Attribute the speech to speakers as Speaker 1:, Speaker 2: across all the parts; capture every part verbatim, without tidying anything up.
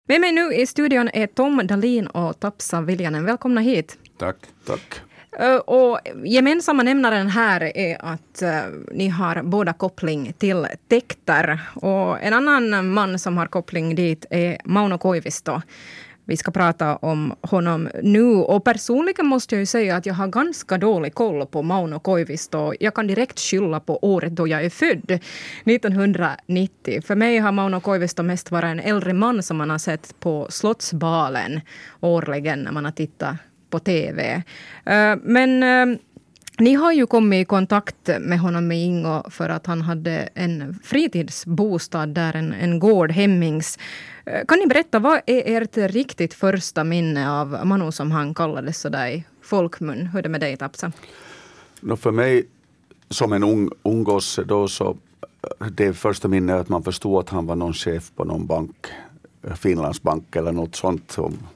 Speaker 1: Med mig nu i studion är Tom Dahlin och Tapsa Viljanen. Välkomna hit.
Speaker 2: Tack, tack.
Speaker 1: Uh, och gemensamma nämnaren här är att uh, ni har båda koppling till täkter. Och en annan man som har koppling dit är Mauno Koivisto. Vi ska prata om honom nu. Och personligen måste jag ju säga att jag har ganska dålig koll på Mauno Koivisto. Jag kan direkt skylla på året då jag är född, nittonhundranittio. För mig har Mauno Koivisto mest varit en äldre man som man har sett på Slottsbalen årligen när man har tittat på tv. Men ni har ju kommit i kontakt med honom med Ingo för att han hade en fritidsbostad där, en, en gård, Hemmings. Kan ni berätta, vad är ert riktigt första minne av Manu som han kallades sådär i folkmun? Hur är det med dig, Tapsa?
Speaker 2: No, för mig som en ung, ung gosse då, så det första minne är att man förstod att han var någon chef på någon bank, Finlandsbank eller något sånt.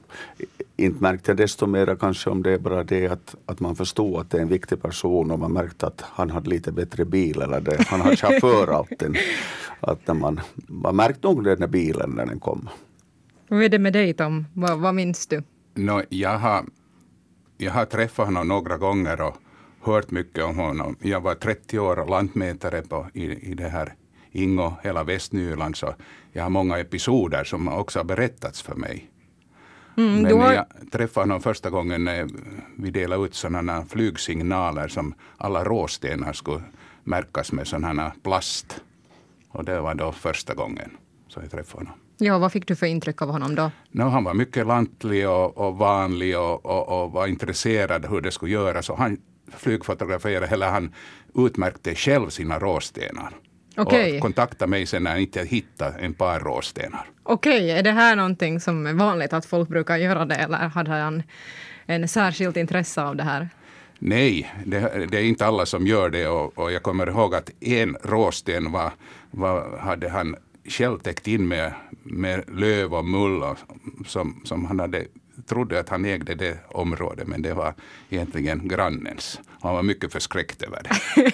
Speaker 2: Inte märkte jag desto mer kanske om det är bara det att, att man förstod att det är en viktig person, och man märkte att han hade lite bättre bil eller det. Han hade chaufför alltid. Att när man, man märkte nog den där bilen när den kom.
Speaker 1: Hur är det med dig, Tom? Vad, vad minns du?
Speaker 3: No, jag, har, jag har träffat honom några gånger och hört mycket om honom. Jag var trettio år och lantmätare på, i, i det här Ingo, hela Västnyland, så jag har många episoder som också har berättats för mig. Mm, Men har... jag träffade honom första gången när vi delade ut sådana flygsignaler som alla råstenar skulle märkas med sådana plast. Och det var då första gången som jag träffade honom.
Speaker 1: Ja, vad fick du för intryck av honom då?
Speaker 3: No, han var mycket lantlig och, och vanlig och, och, och var intresserad hur det skulle göras. Och han flygfotograferade, eller han utmärkte själv sina råstenar.
Speaker 1: Okay.
Speaker 3: Och kontakta mig sen när jag inte hittade en par råstenar.
Speaker 1: Okej, okay. Är det här någonting som är vanligt att folk brukar göra det, eller hade han en särskilt intresse av det här?
Speaker 3: Nej, det, det är inte alla som gör det, och, och jag kommer ihåg att en råsten var, var, hade han själv täckt in med, med löv och mull och, som, som han hade trodde att han ägde det området, men det var egentligen grannens. Han var mycket förskräckt över det.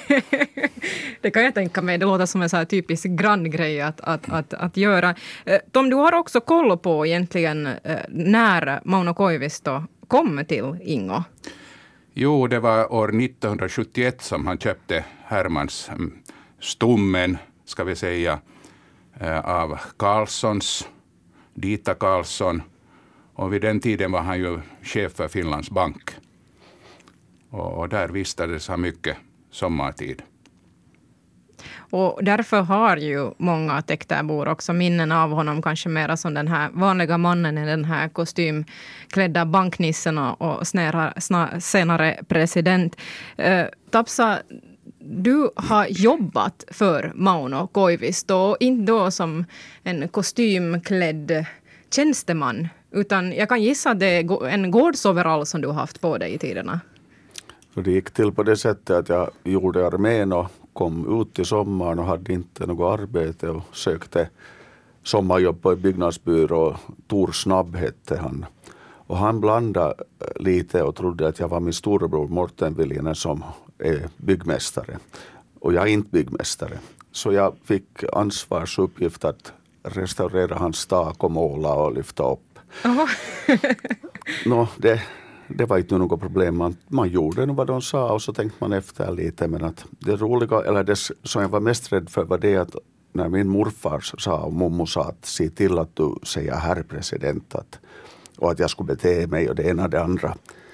Speaker 1: Det kan jag tänka mig. Det låter som en så här typisk granngrej att, att, att, att göra. Tom, du har också koll på egentligen när Mauno Koivisto kom till Ingo.
Speaker 3: Jo, det var år nittonhundrasjuttioett som han köpte Hermans stommen, ska vi säga, av Karlssons, Dita Karlsson. Och vid den tiden var han ju chef för Finlands bank. Och, och där vistades han mycket sommartid.
Speaker 1: Och därför har ju många täkterbor också minnen av honom, kanske mera som den här vanliga mannen i den här kostymklädda banknissen och, och snära, sna, senare president. Eh, Tapsa, du har jobbat för Mauno Koivisto, inte då som en kostymklädd tjänsteman, utan jag kan gissa att det är en gårdsoverall som du har haft på dig i tiderna.
Speaker 2: Så det gick till på det sättet att jag gjorde armén och kom ut i sommaren och hade inte något arbete och sökte sommarjobb på en byggnadsbyrå. Tor Snabb hette han. Och han blandade lite och trodde att jag var min storebror Morten Viljanen som är byggmästare. Och jag är inte byggmästare. Så jag fick ansvarsuppgift att restaurera hans tak och måla och lyfta upp. Oh. no, det, det var inte något problem. Man, man gjorde nog vad de sa och så tänkte man efter lite. Men att det roliga, eller det som jag var mest rädd för var det att när min morfar sa och mommo sa att se till att du säger herr president att, och att jag skulle bete mig och det ena och det andra.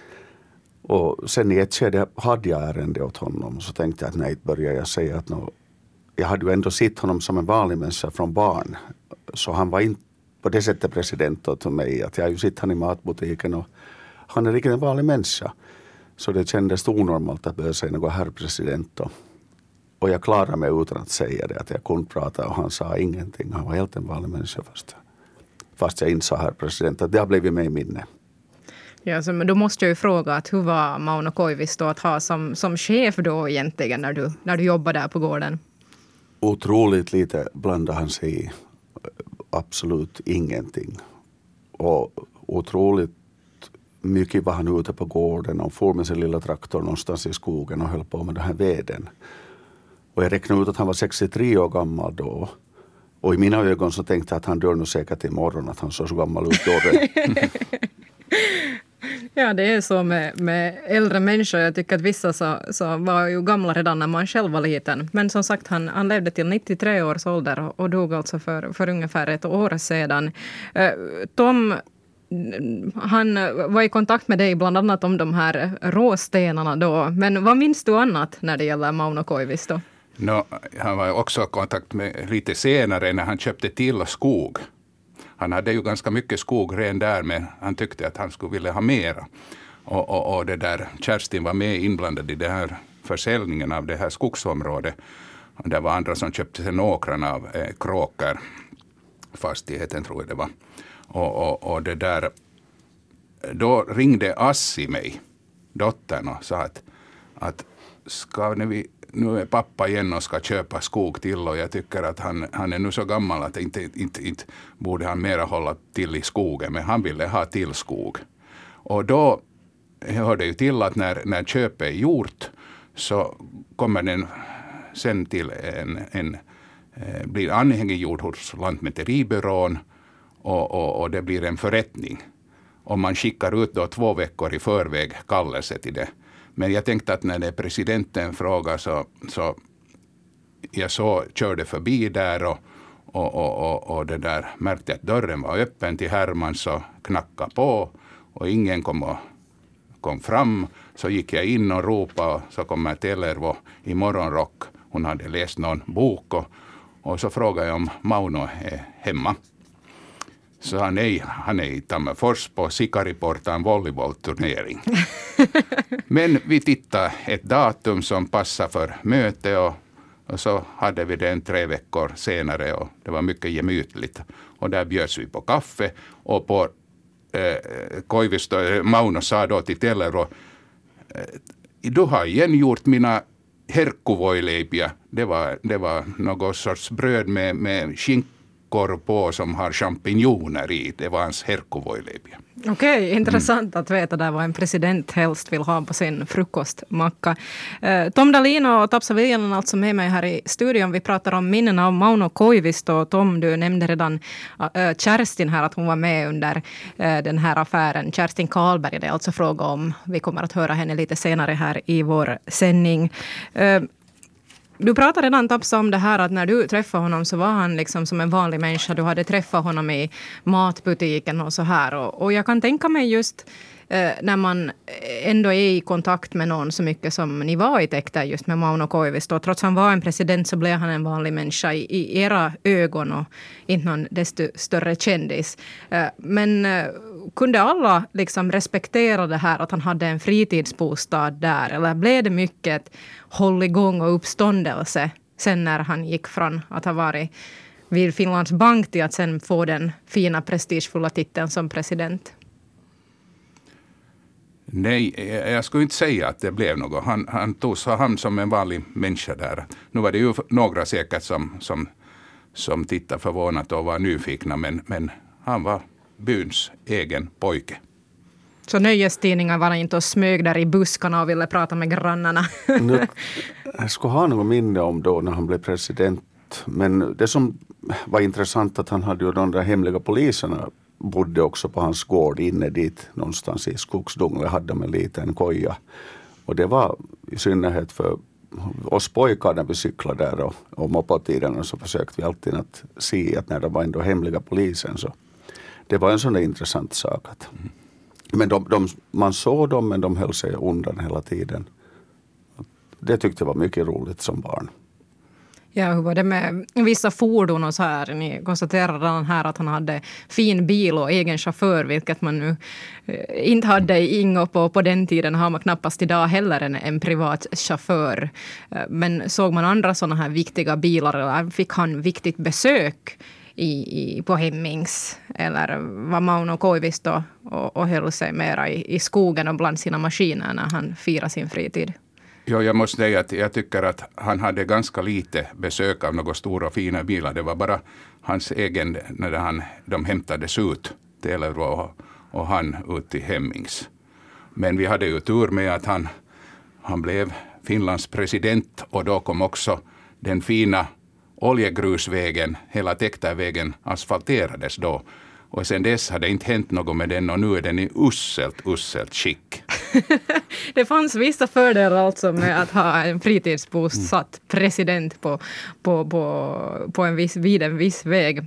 Speaker 2: Och sen i ett skede hade jag ärende åt honom, så tänkte jag att nej, började jag säga att no, jag hade ju ändå sett honom som en vanlig människa från barn. Så han var inte på det sättet president åt mig. Att jag har ju sett han i matbutiken och han är riktigt en vanlig människa. Så det kändes onormalt att börja säga något herr president. Och, och jag klarade mig utan att säga det. Att jag kunde prata och han sa ingenting. Han var helt en vanlig människa först. Fast jag insåg herr president att det har blivit mig minne.
Speaker 1: Ja, så, men då måste jag ju fråga att hur var Mauno Koivisto att ha som, som chef då egentligen när du, när du jobbade där på gården?
Speaker 2: Otroligt lite blandade han sig i. Absolut ingenting. Och otroligt mycket var han ute på gården och for med sin lilla traktor någonstans i skogen och höll på med den här veden. Och jag räknade ut att han var sextiotre år gammal då. Och i mina ögon så tänkte jag att han dör nog säkert imorgon, att han såg så gammal ut då.
Speaker 1: Ja, det är så med, med äldre människor. Jag tycker att vissa så, så var ju gamla redan när man själv var liten. Men som sagt, han, han levde till nittiotre års ålder och, och dog alltså för, för ungefär ett år sedan. Uh, Tom, han var i kontakt med dig bland annat om de här råstenarna då. Men vad minns du annat när det gäller Mauno Koivisto?
Speaker 3: No, han var också i kontakt med lite senare när han köpte till skog. Han hade ju ganska mycket skog redan där, men han tyckte att han skulle vilja ha mera. Och, och, och det där, Kerstin var med inblandad i den här försäljningen av det här skogsområdet. Och det var andra som köpte sig åkrarna av eh, Kråker, fastigheten tror jag det var. Och, och, och det där, då ringde Assi mig, dottern, och sa att, att ska vi, nu är pappa igen och ska köpa skog till, och jag tycker att han, han är nu så gammal att inte, inte, inte borde han mera hålla till i skogen, men han ville ha till skog. Och då hörde ju till att när, när köpet är gjort så kommer den sen till en, en eh, blir anhängiggjord hos Lantmäteribyrån, och, och, och det blir en förrättning. Och man skickar ut då två veckor i förväg kallelse till det. Men jag tänkte att när det är presidenten frågar så, så jag så körde förbi där och, och, och, och, och det där märkte att dörren var öppen till Herman, så knackade på och ingen kom, och, kom fram. Så gick jag in och ropade, och så kom jag till Ervo i morgonrock. Hon hade läst någon bok och, och så frågade jag om Mauno är hemma. Så han är, han är i Tammerfors på Sikariportan volleybollturnering. Men vi tittade ett datum som passade för möte, och, och så hade vi den tre veckor senare, och det var mycket gemytligt. Och där bjöds vi på kaffe, och på eh, Koivisto, Mauno sa då till Telero, eh, du har igen gjort mina herkkuvoileipia. Det var, det var något sorts bröd med, med skink på som har champinjoner i. Det var hans herkkuvoileipia.
Speaker 1: Okej, okay, intressant mm. att veta där vad en president helst vill ha på sin frukostmacka. Eh, Tom Dahlin och Tapsa Viljanen alltså med mig här i studion. Vi pratar om minnen av Mauno Koivisto. Tom, du nämnde redan äh, Kerstin här, att hon var med under äh, den här affären. Kerstin Karlberg, det är alltså fråga om. Vi kommer att höra henne lite senare här i vår sändning. Eh, Du pratade redan, Tapsa, om det här att när du träffade honom så var han liksom som en vanlig människa. Du hade träffat honom i matbutiken och så här. Och, och jag kan tänka mig just eh, när man ändå är i kontakt med någon så mycket som ni var i Tekter just med Mauno Koivisto. Trots att han var en president så blev han en vanlig människa i, i era ögon och inte någon desto större kändis. Eh, men eh, kunde alla liksom respektera det här att han hade en fritidsbostad där? Eller blev det mycket håll igång och uppståndelse sen när han gick från att ha varit vid Finlands bank till att sen få den fina prestigefulla titeln som president?
Speaker 3: Nej, jag skulle inte säga att det blev något. Han, han tog sig hand som en vanlig människa där. Nu var det ju några säkert som, som, som tittade förvånat och var nyfikna, men, men han var byns egen pojke.
Speaker 1: Så nöjestidningar var inte och smög där i buskarna och ville prata med grannarna?
Speaker 2: Nu, jag skulle ha något minne om då när han blev president. Men det som var intressant att han hade ju de där hemliga poliserna bodde också på hans gård inne dit någonstans i skogsdungen. Hade de en liten koja. Och det var i synnerhet för oss pojkar när vi cyklade där och, och moppatiden, så försökte vi alltid att se att när det var ändå hemliga polisen så det var en sån där intressant sak. Att, men de, de, man såg dem, men de höll sig undan hela tiden. Det tyckte jag var mycket roligt som barn.
Speaker 1: Ja, hur var det med vissa fordon och så här? Ni konstaterade här att han hade fin bil och egen chaufför, vilket man nu eh, inte hade i Ingo på, på den tiden. Har man knappast idag heller en, en privat chaufför. Eh, men såg man andra sådana här viktiga bilar, eller fick han viktigt besök i, i, på Hemmings? Eller var Mauno Koivisto och, och höll sig mera i, i skogen och bland sina maskiner när han firade sin fritid?
Speaker 3: Ja, jag måste säga att jag tycker att han hade ganska lite besök av några stora fina bilar. Det var bara hans egen, när han, de hämtades ut till och, och han ut till Hemmings. Men vi hade ju tur med att han, han blev Finlands president, och då kom också den fina oljegrusvägen, hela Tektärvägen asfalterades då. Och sen dess har det inte hänt något med den och nu är den i usselt, usselt skick.
Speaker 1: Det fanns vissa fördelar alltså med att ha en fritidsbosatt president på, på, på, på en viss, vid en viss väg.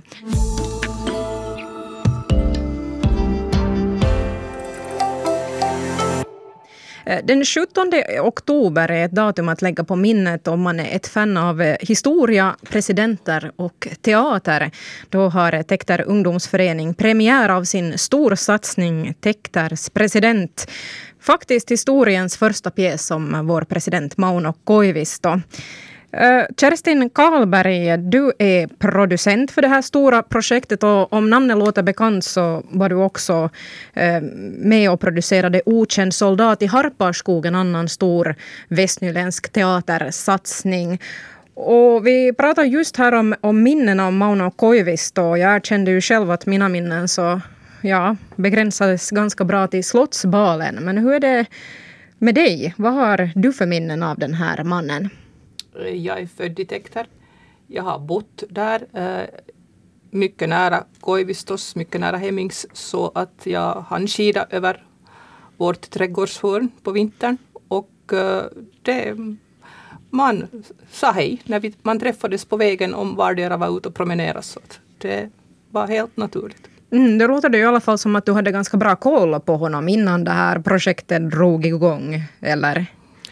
Speaker 1: Den sjuttonde oktober är ett datum att lägga på minnet om man är ett fan av historia, presidenter och teater. Då har Tektär ungdomsförening premiär av sin storsatsning Tektärs president. Faktiskt historiens första pjäs som vår president Mauno Koivisto. Uh, Kerstin Karlberg, du är producent för det här stora projektet och om namnet låter bekant så var du också uh, med och producerade Okänd soldat i Harparskog, en annan stor västnyländsk teatersatsning. Och vi pratar just här om, om minnen av Mauno Koivisto. Jag kände ju själv att mina minnen så ja, begränsades ganska bra till Slottsbalen. Men hur är det med dig? Vad har du för minnen av den här mannen?
Speaker 4: Jag är född i Tektär. Jag har bott där eh, mycket nära Koivistos, mycket nära Hemmings, så att jag hann skida över vårt trädgårdshörn på vintern. Och eh, det, man sa hej när vi, man träffades på vägen om vardera var ute och promenera, så att det var helt naturligt.
Speaker 1: Mm, det låter det i alla fall som att du hade ganska bra koll på honom innan det här projektet drog igång, eller?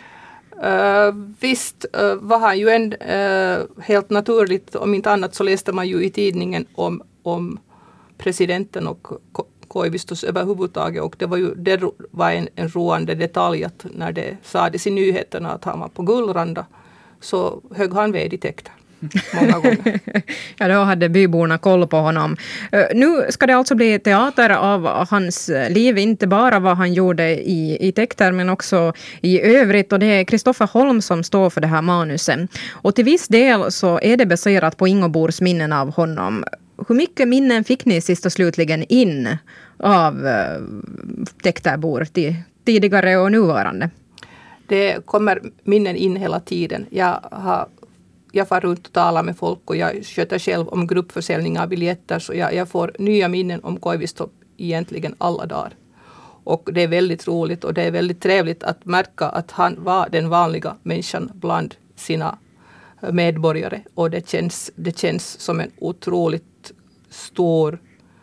Speaker 4: Uh, visst uh, var han ju en uh, helt naturligt, om inte annat så läste man ju i tidningen om, om presidenten och Ko- Koivistos överhuvudtaget, och det var ju det var en, en roande detalj att när det sades i nyheterna att han var på Gullranda så högg han ved i Tektär. Många gånger.
Speaker 1: Ja, då hade byborna koll på honom. Uh, nu ska det alltså bli teater av hans liv, inte bara vad han gjorde i, i Tektär men också i övrigt, och det är Kristoffer Holm som står för det här manuset. Och till viss del så är det baserat på Ingobors minnen av honom. Hur mycket minnen fick ni sist och slutligen in av uh, Tektärbor till tidigare och nuvarande?
Speaker 4: Det kommer minnen in hela tiden. Jag har Jag får runt och talar med folk och jag sköter själv om gruppförsäljning av biljetter, så jag, jag får nya minnen om Koivisto egentligen alla dagar. Och det är väldigt roligt och det är väldigt trevligt att märka att han var den vanliga människan bland sina medborgare, och det känns, det känns som en otroligt stor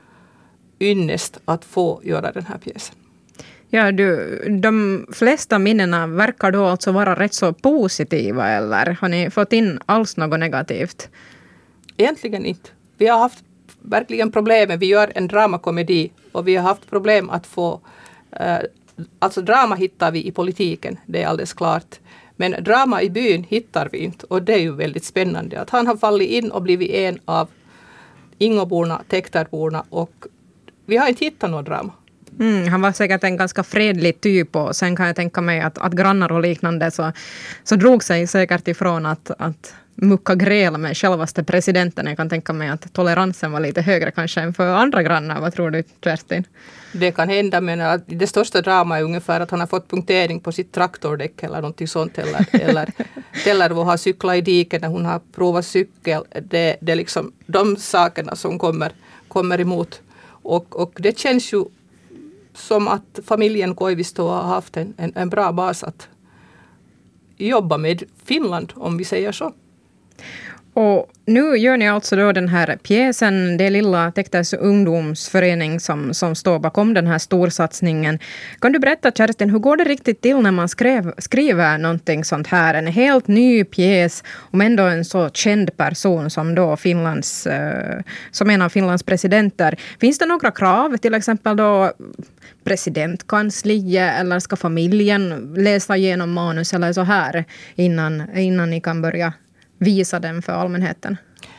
Speaker 4: ynnest att få göra den här pjäsen.
Speaker 1: Ja, du, de flesta minnena verkar då alltså vara rätt så positiva, eller har ni fått in alls något negativt?
Speaker 4: Egentligen inte. Vi har haft verkligen problem. Vi gör en dramakomedi och vi har haft problem att få... Eh, alltså drama hittar vi i politiken, det är alldeles klart. Men drama i byn hittar vi inte, och det är ju väldigt spännande. Att han har fallit in och blivit en av Ingoborna, Tektärborna, och vi har inte hittat något drama.
Speaker 1: Mm, han var säkert en ganska fredlig typ, och sen kan jag tänka mig att, att grannar och liknande så, så drog sig säkert ifrån att, att mucka gräl med självaste presidenten. Jag kan tänka mig att toleransen var lite högre kanske än för andra grannar. Vad tror du, Kerstin?
Speaker 4: Det kan hända, men det största drama är ungefär att han har fått punktering på sitt traktordäck eller någonting sånt, eller, eller Tellervo har cyklat i diken när hon har provat cykel. Det, det är liksom de sakerna som kommer, kommer emot, och, och det känns ju som att familjen Koivisto har haft en, en, en bra bas att jobba med Finland, om vi säger så.
Speaker 1: Och nu gör ni alltså då den här pjäsen, det lilla Tektärs ungdomsförening som, som står bakom den här storsatsningen. Kan du berätta, Kerstin, hur går det riktigt till när man skrev, skriver någonting sånt här? En helt ny pjäs om ändå en så känd person som då Finlands, eh, som en av Finlands presidenter. Finns det några krav, till exempel då presidentkansliet, eller ska familjen läsa igenom manus eller så här innan, innan ni kan börja visa den för allmänheten?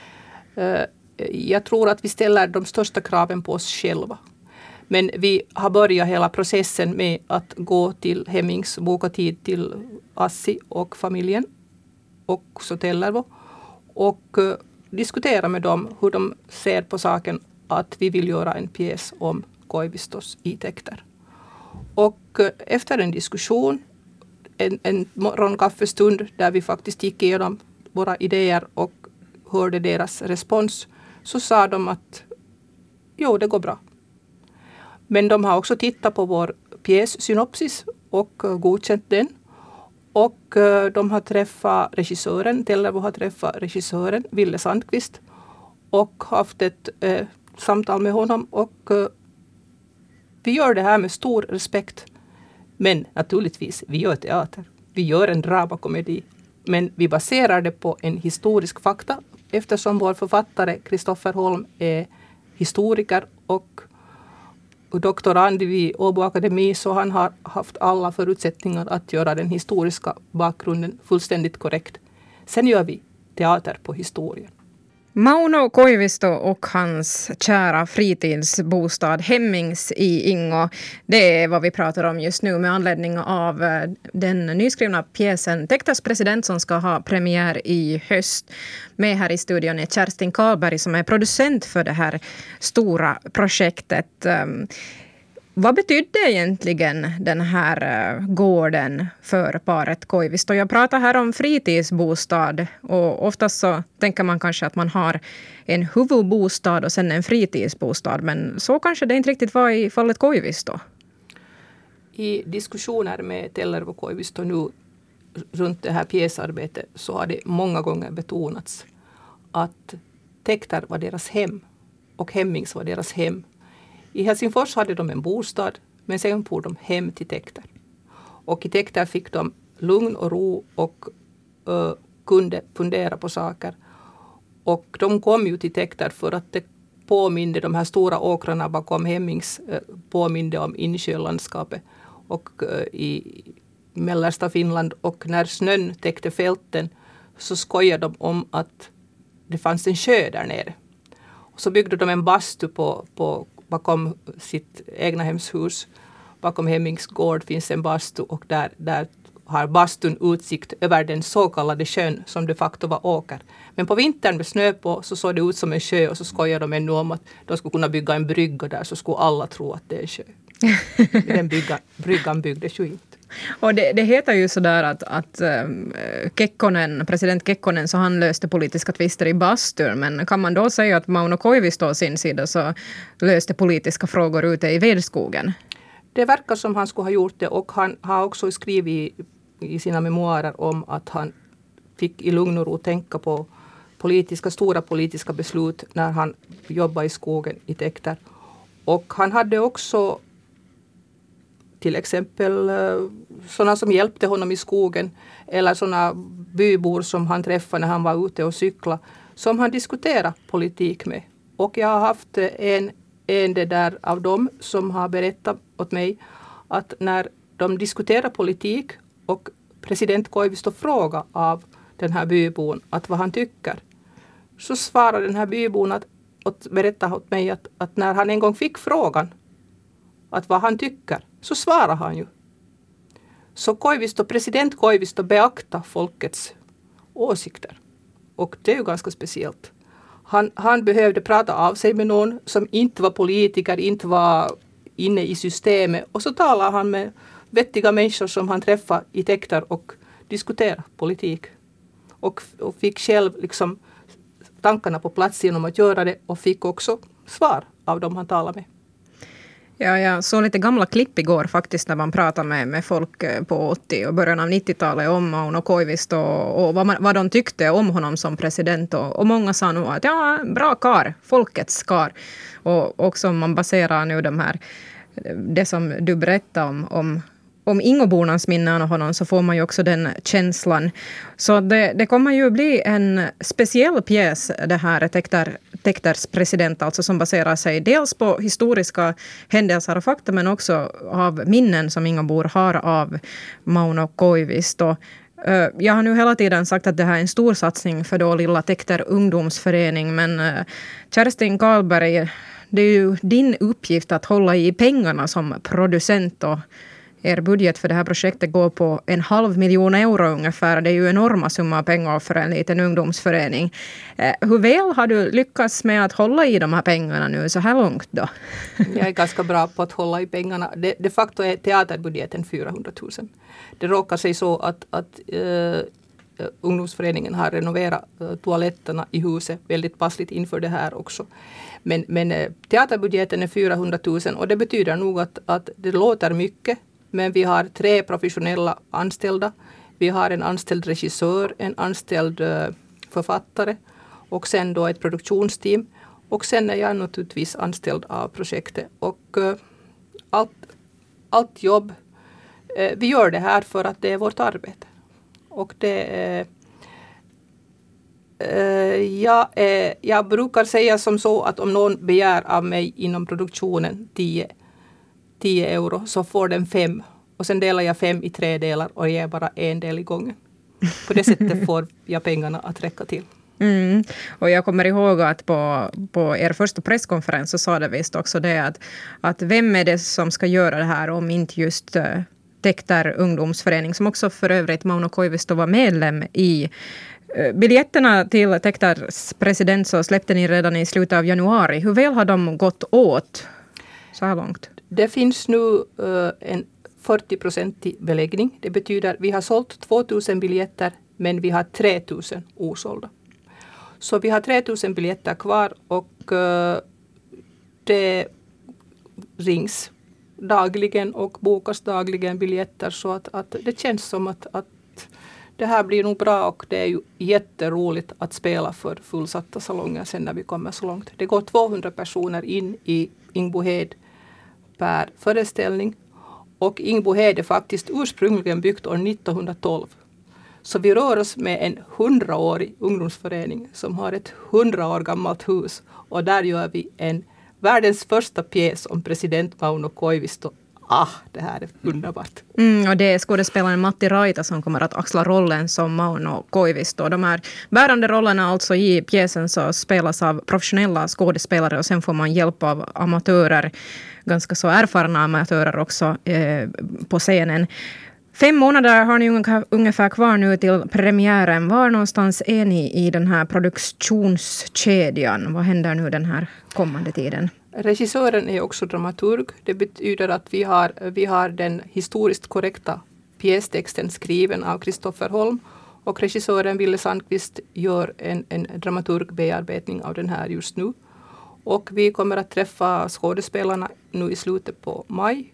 Speaker 4: Jag tror att vi ställer de största kraven på oss själva. Men vi har börjat hela processen med att gå till Hemmings, boka tid till Assi och familjen och så Tellervo, och diskutera med dem hur de ser på saken att vi vill göra en pjäs om Koivistos i Tektär. Och efter en diskussion, en, en morgonkaffestund där vi faktiskt gick igenom våra idéer och hörde deras respons så sa de att jo, det går bra. Men de har också tittat på vår pjässynopsis och uh, godkänt den. Och uh, de har träffat regissören, Tellervo har träffat regissören, Ville Sandqvist. Och haft ett uh, samtal med honom. Och uh, vi gör det här med stor respekt. Men naturligtvis, vi gör teater. Vi gör en dramakomedi. Men vi baserar det på en historisk fakta. Eftersom vår författare Kristoffer Holm är historiker och doktorand vid Åbo Akademi, så han har haft alla förutsättningar att göra den historiska bakgrunden fullständigt korrekt. Sen gör vi teater på historien.
Speaker 1: Mauno Koivisto och hans kära fritidsbostad Hemmings i Ingo. Det är vad vi pratar om just nu med anledning av den nyskrivna pjäsen Tekters president som ska ha premiär i höst. Med här i studion är Kerstin Karlberg som är producent för det här stora projektet. Vad betydde egentligen den här gården för paret Koivisto? Jag pratar här om fritidsbostad och oftast så tänker man kanske att man har en huvudbostad och sen en fritidsbostad. Men så kanske det inte riktigt var i fallet Koivisto.
Speaker 4: I diskussioner med Tellervo Koivisto nu runt det här pjäsarbetet så har det många gånger betonats att Tektar var deras hem och Hemmings var deras hem. I Helsingfors hade de en bostad, men sen får de hem till Tektar. Och i Tektar fick de lugn och ro och uh, kunde fundera på saker. Och de kom ju till Tektar för att det påminde, de här stora åkrarna bakom Hemmings uh, påminde om insjölandskapet och uh, i mellersta Finland. Och när snön täckte fälten så skojade de om att det fanns en sjö där nere. Och så byggde de en bastu på, på bakom sitt egna hemshus. Bakom Hemmings gård finns en bastu och där, där har bastun utsikt över den så kallade sjön som de facto var åker. Men på vintern med snö på så såg det ut som en sjö och så skojar de ännu om att de skulle kunna bygga en brygga där så skulle alla tro att det är en sjö. Den bygga, bryggan byggdes ju inte.
Speaker 1: Och det, det heter ju sådär att, att ähm, Kekkonen, president Kekkonen så han löste politiska tvister i bastun. Men kan man då säga att Mauno Koivisto å sin sida så löste politiska frågor ute i vedskogen?
Speaker 4: Det verkar som han skulle ha gjort det och han har också skrivit i, i sina memoarer om att han fick i lugn och ro tänka på politiska, stora politiska beslut när han jobbade i skogen i Tektar. Och han hade också till exempel sådana som hjälpte honom i skogen eller sådana bybor som han träffade när han var ute och cykla som han diskuterade politik med. Och jag har haft en, en det där av dem som har berättat åt mig att när de diskuterar politik och president Koivisto frågar av den här bybon att vad han tycker, så svarar den här bybon att och berättar åt mig att, att när han en gång fick frågan att vad han tycker, så svarar han ju. Så Koivisto, president Koivisto beaktar folkets åsikter. Och det är ju ganska speciellt. Han, han behövde prata av sig med någon som inte var politiker, inte var inne i systemet. Och så talar han med vettiga människor som han träffar i Tektar och diskuterar politik. Och, och fick själv liksom tankarna på plats genom att göra det och fick också svar av dem han talade med.
Speaker 1: Ja, jag såg lite gamla klipp igår faktiskt när man pratade med, med folk på åttio- och början av nittiotalet om Mauno Koivisto och, och vad, man, vad de tyckte om honom som president. Och, och många sa nog att ja, bra kar, folkets kar. Och också om man baserar nu de här, det som du berättade om, om om Ingobornas minnen av honom så får man ju också den känslan. Så det, det kommer ju bli en speciell pjäs, det här Tektar, Tektars president, alltså som baserar sig dels på historiska händelser och fakta men också av minnen som Ingobor har av Mauno Koivisto. Jag har nu hela tiden sagt att det här är en stor satsning för då lilla Tektar ungdomsförening, men Kerstin Karlberg, det är ju din uppgift att hålla i pengarna som producent och er budget för det här projektet går på en halv miljon euro ungefär. Det är ju enorma summa pengar för en liten ungdomsförening. Eh, hur väl har du lyckats med att hålla i de här pengarna nu så här långt då?
Speaker 4: Jag är ganska bra på att hålla i pengarna. De, de facto är teaterbudgeten fyrahundratusen. Det råkar sig så att, att eh, uh, ungdomsföreningen har renoverat uh, toaletterna i huset väldigt passligt inför det här också. Men, men uh, teaterbudgeten är fyrahundratusen och det betyder nog att, att det låter mycket, men vi har tre professionella anställda. Vi har en anställd regissör, en anställd uh, författare och sen då ett produktionsteam. Och sen är jag naturligtvis anställd av projektet. Och uh, allt, allt jobb, uh, vi gör det här för att det är vårt arbete. Och det uh, uh, jag, uh, jag brukar säga som så att om någon begär av mig inom produktionen tio euro så får den fem. Och sen delar jag fem i tre delar och ger bara en del i gången. På det sättet får jag pengarna att räcka till.
Speaker 1: Mm. Och jag kommer ihåg att på, på er första presskonferens så sa det visst också det att, att vem är det som ska göra det här om inte just uh, Tektar ungdomsförening, som också för övrigt Mauno Koivisto var medlem i. Uh, biljetterna till Tektars president så släppte ni redan i slutet av januari. Hur väl har de gått åt så här långt?
Speaker 4: Det finns nu uh, en fyrtio procent beläggning. Det betyder att vi har sålt tvåtusen biljetter men vi har tre tusen osålda. Så vi har tre tusen biljetter kvar och uh, det rings dagligen och bokas dagligen biljetter så att, att det känns som att, att det här blir nog bra och det är ju jätteroligt att spela för fullsatta salonger sen när vi kommer så långt. Det går tvåhundra personer in i Ingbohed per föreställning och Ingbohed är faktiskt ursprungligen byggt år nittonhundratolv. Så vi rör oss med en hundraårig ungdomsförening som har ett hundra år gammalt hus. Och där gör vi en världens första pjäs om president Mauno Koivisto. Ah, det här är underbart.
Speaker 1: Mm, och det är skådespelaren Matti Raita som kommer att axla rollen som Mauno Koivisto. De här bärande rollerna alltså i pjäsen så spelas av professionella skådespelare och sen får man hjälp av amatörer, ganska så erfarna amatörer också eh, på scenen. Fem månader har ni ungefär kvar nu till premiären. Var någonstans är ni i den här produktionskedjan? Vad händer nu den här kommande tiden?
Speaker 4: Regissören är också dramaturg. Det betyder att vi har, vi har den historiskt korrekta pjästexten skriven av Kristoffer Holm. Och regissören Ville Sandqvist gör en, en dramaturgbearbetning av den här just nu. Och vi kommer att träffa skådespelarna nu i slutet på maj.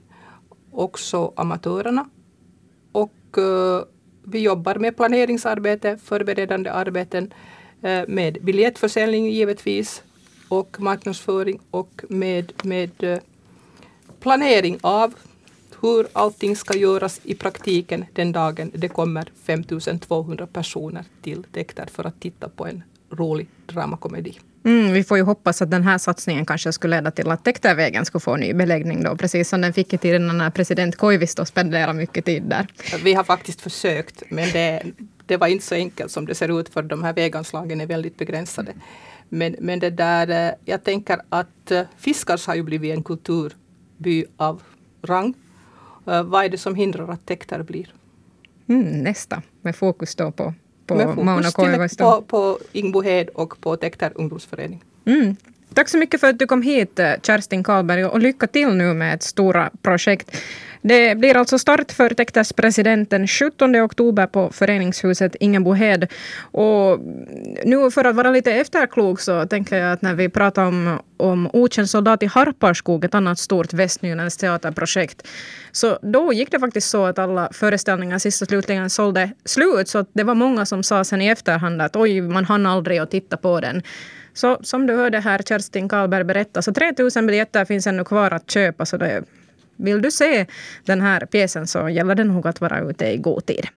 Speaker 4: Också amatörerna. Och uh, vi jobbar med planeringsarbete, förberedande arbeten, uh, med biljettförsäljning givetvis och marknadsföring och med, med uh, planering av hur allting ska göras i praktiken den dagen det kommer femtusentvåhundra personer till Tektar för att titta på en rolig dramakomedi.
Speaker 1: Mm, vi får ju hoppas att den här satsningen kanske skulle leda till att Tektarvägen skulle få ny beläggning då, precis som den fick i tiden när president Koivisto spenderade mycket tid där.
Speaker 4: Vi har faktiskt försökt, men det, det var inte så enkelt som det ser ut för de här väganslagen är väldigt begränsade. Men, men det där, jag tänker att Fiskars har ju blivit en kulturby av rang. Vad är det som hindrar att Tektar blir?
Speaker 1: Mm, nästa, med fokus då på på
Speaker 4: Mauno Koivisto. På, på Ingbohed och på Tektar ungdomsförening.
Speaker 1: Mm. Tack så mycket för att du kom hit, Kerstin Karlberg, och lycka till nu med ett stora projekt. Det blir alltså start för Tektars president den sjuttonde oktober på föreningshuset Ingbohed. Och nu för att vara lite efterklok så tänker jag att när vi pratar om, om Okänd soldat i Harparskog, ett annat stort Västnylands teaterprojekt, så då gick det faktiskt så att alla föreställningar sist och slutligen sålde slut, så att det var många som sa sen i efterhand att oj, man hann aldrig att titta på den. Så som du hörde här Kerstin Karlberg berätta, så tre tusen biljetter finns ännu kvar att köpa, så det, vill du se den här pjäsen så gäller det nog att vara ute i god tid.